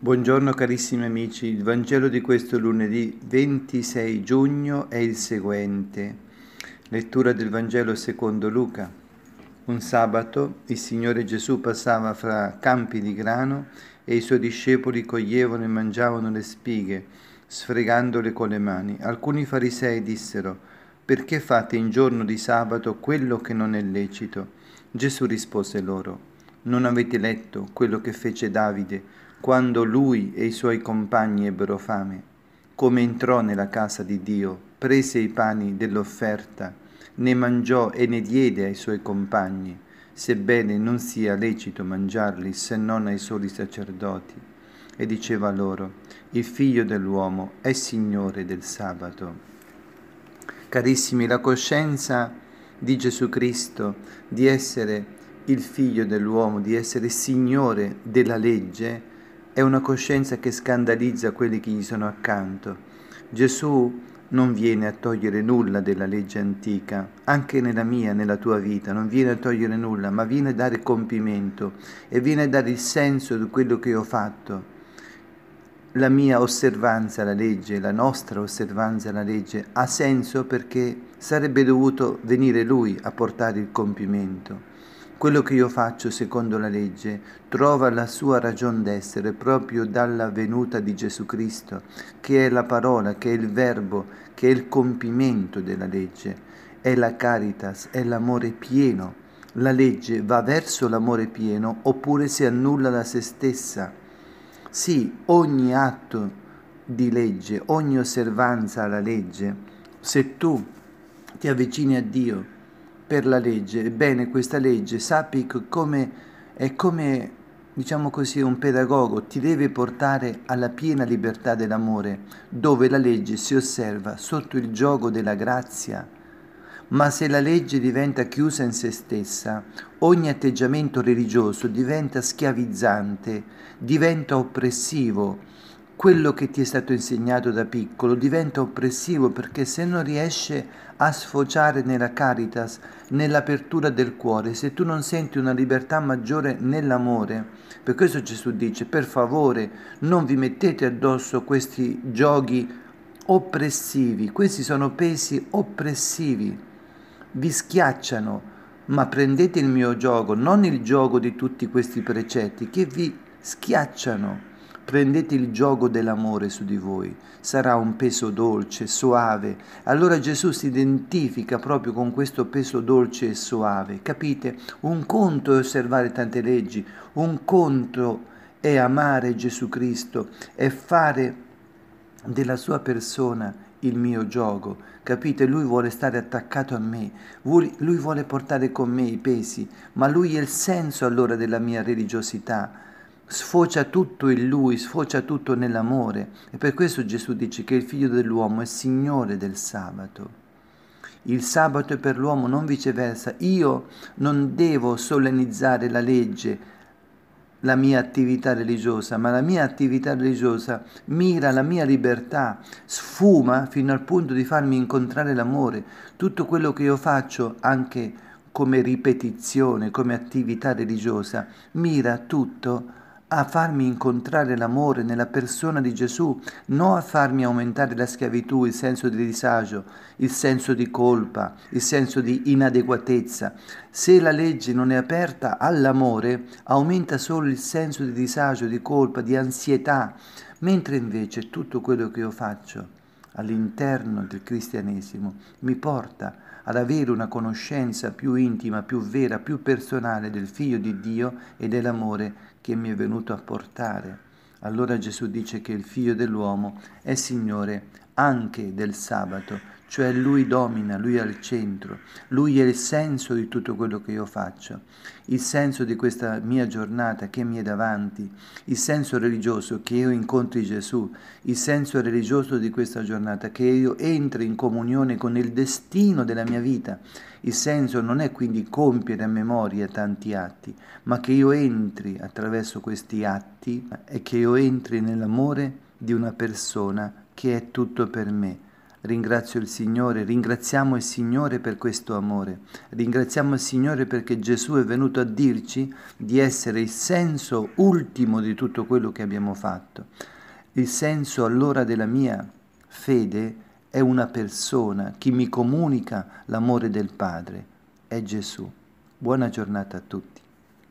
Buongiorno carissimi amici, il Vangelo di questo lunedì 26 giugno è il seguente. Lettura del Vangelo secondo Luca. Un sabato il Signore Gesù passava fra campi di grano e i suoi discepoli coglievano e mangiavano le spighe, sfregandole con le mani. Alcuni farisei dissero: «Perché fate in giorno di sabato quello che non è lecito?» Gesù rispose loro: «Non avete letto quello che fece Davide quando lui e i suoi compagni ebbero fame, come entrò nella casa di Dio, prese i pani dell'offerta, ne mangiò e ne diede ai suoi compagni, sebbene non sia lecito mangiarli se non ai soli sacerdoti, e diceva loro: il figlio dell'uomo è Signore del sabato». Carissimi, la coscienza di Gesù Cristo di essere il figlio dell'uomo, di essere Signore della legge, è una coscienza che scandalizza quelli che gli sono accanto. Gesù non viene a togliere nulla della legge antica, anche nella mia, nella tua vita, non viene a togliere nulla, ma viene a dare compimento e viene a dare il senso di quello che ho fatto. La mia osservanza alla legge, la nostra osservanza alla legge ha senso perché sarebbe dovuto venire Lui a portare il compimento. Quello che io faccio secondo la legge trova la sua ragion d'essere proprio dalla venuta di Gesù Cristo, che è la parola, che è il verbo, che è il compimento della legge, è la caritas, è l'amore pieno. La legge va verso l'amore pieno oppure si annulla da se stessa. Sì, ogni atto di legge, ogni osservanza alla legge, se tu ti avvicini a Dio per la legge, ebbene questa legge sappi che è come, diciamo così, un pedagogo, ti deve portare alla piena libertà dell'amore, dove la legge si osserva sotto il giogo della grazia. Ma se la legge diventa chiusa in se stessa, ogni atteggiamento religioso diventa schiavizzante, diventa oppressivo. Quello che ti è stato insegnato da piccolo diventa oppressivo perché se non riesce a sfociare nella caritas, nell'apertura del cuore, se tu non senti una libertà maggiore nell'amore, per questo Gesù dice: per favore non vi mettete addosso questi giochi oppressivi, questi sono pesi oppressivi, vi schiacciano, ma prendete il mio giogo, non il giogo di tutti questi precetti che vi schiacciano. Prendete il giogo dell'amore su di voi, sarà un peso dolce, soave. Allora Gesù si identifica proprio con questo peso dolce e soave, capite? Un conto è osservare tante leggi, un conto è amare Gesù Cristo, è fare della sua persona il mio giogo, capite? Lui vuole stare attaccato a me, lui vuole portare con me i pesi, ma lui è il senso allora della mia religiosità. Sfocia tutto in lui, sfocia tutto nell'amore, e per questo Gesù dice che il figlio dell'uomo è Signore del sabato. Il sabato è per l'uomo, non viceversa. Io non devo solennizzare la legge, la mia attività religiosa, ma la mia attività religiosa mira alla mia libertà, sfuma fino al punto di farmi incontrare l'amore. Tutto quello che io faccio, anche come ripetizione, come attività religiosa, mira tutto a farmi incontrare l'amore nella persona di Gesù, non a farmi aumentare la schiavitù, il senso di disagio, il senso di colpa, il senso di inadeguatezza. Se la legge non è aperta all'amore, aumenta solo il senso di disagio, di colpa, di ansietà, mentre invece tutto quello che io faccio all'interno del cristianesimo mi porta ad avere una conoscenza più intima, più vera, più personale del Figlio di Dio e dell'amore che mi è venuto a portare. Allora Gesù dice che il Figlio dell'uomo è Signore anche del sabato, cioè Lui domina, Lui è al centro, Lui è il senso di tutto quello che io faccio, il senso di questa mia giornata che mi è davanti, il senso religioso che io incontri Gesù, il senso religioso di questa giornata che io entri in comunione con il destino della mia vita. Il senso non è quindi compiere a memoria tanti atti, ma che io entri attraverso questi atti e che io entri nell'amore di una persona che è tutto per me. ringrazio il Signore, ringraziamo il Signore per questo amore, ringraziamo il Signore perché Gesù è venuto a dirci di essere il senso ultimo di tutto quello che abbiamo fatto. Il senso allora della mia fede è una persona, chi mi comunica l'amore del Padre è Gesù. Buona giornata a tutti.